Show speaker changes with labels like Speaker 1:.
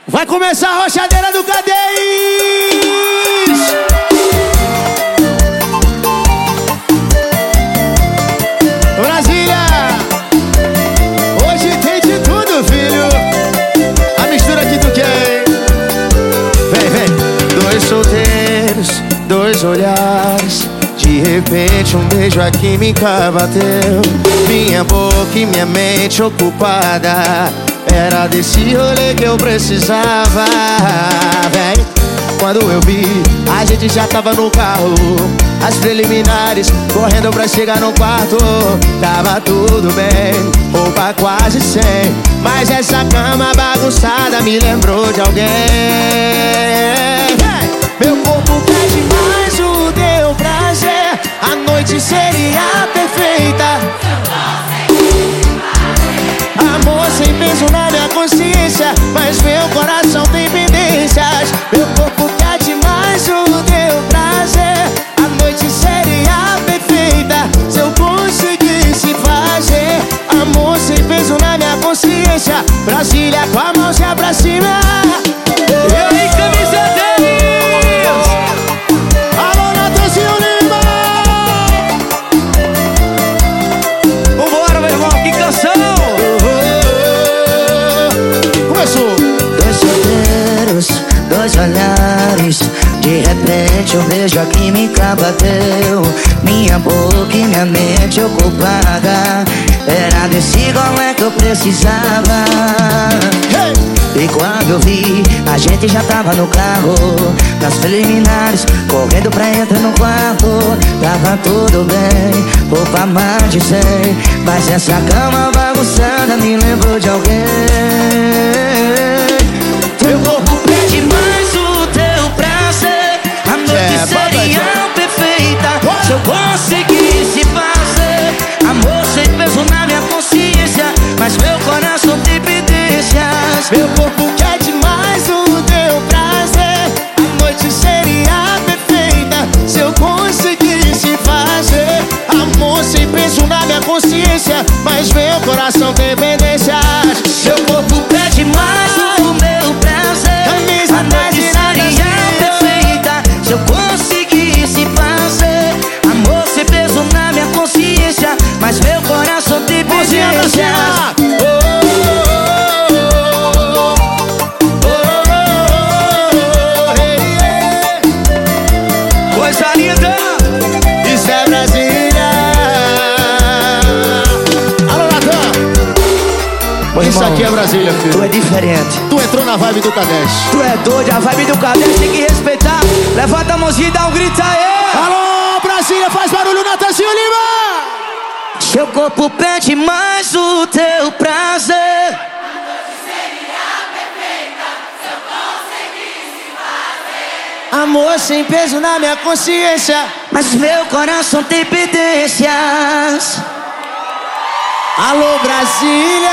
Speaker 1: Vai começar a rochadeira do Cadês! Brasília! Hoje tem de tudo, filho. A mistura que tu quer. Vem, vem. Dois solteiros, dois olhares. De repente um beijo a química bateu. Minha boca e minha mente ocupada. Era desse rolê que eu precisava, véi. Quando eu vi, a gente já tava no carro. As preliminares, correndo pra chegar no quarto. Tava tudo bem, roupa quase sem. Mas essa cama bagunçada me lembrou de alguém. Meu corpo pede mais o teu prazer. A noite seria perfeita. Amor sem peso na minha consciência, mas meu coração tem pendências. Meu corpo quer demais o teu prazer. A noite seria perfeita se eu conseguisse fazer. Amor sem peso na minha consciência. Brasília com a mãozinha pra cima. E aí, camiseteiros! Alô, Natanzinho Lima! Vambora, meu irmão, que canção! Dois solteiros, dois olhares. De repente um beijo a química bateu. Minha boca e minha mente ocupada. Era desse golé que eu precisava. E quando eu vi, a gente já tava no carro. Nas preliminares, correndo pra entrar no quarto. Tava tudo bem, roupa mais de 100. Mas essa cama bagunçada me lembrou de alguém. Meu corpo pede mais o teu prazer. A noite seria perfeita se eu conseguisse fazer. Amor sem peso na minha consciência, mas meu coração tem pendências. Meu corpo quer demais o teu prazer. A noite seria perfeita se eu conseguisse fazer. Amor sem peso na minha consciência, mas meu coração tem pendências. Meu corpo pede mais o meu prazer. A noite seria perfeita se eu conseguisse fazer. Amor sem peso na minha consciência, mas meu coração tem pendências. Coisa linda! Isso é Brasília! Alô, Natan! Isso aqui é Brasília, filho.
Speaker 2: Tu é diferente.
Speaker 1: Tu entrou na vibe do Cadês.
Speaker 2: Tu é doido, a vibe do Cadês tem que respeitar. Levanta a mãozinha e dá um grito aí.
Speaker 1: Alô, Brasília, faz barulho, Natanzinho Lima!
Speaker 2: Seu corpo pede mais o teu prazer.
Speaker 1: Amor sem peso na minha consciência,
Speaker 2: mas meu coração tem pendências.
Speaker 1: Alô, Brasília!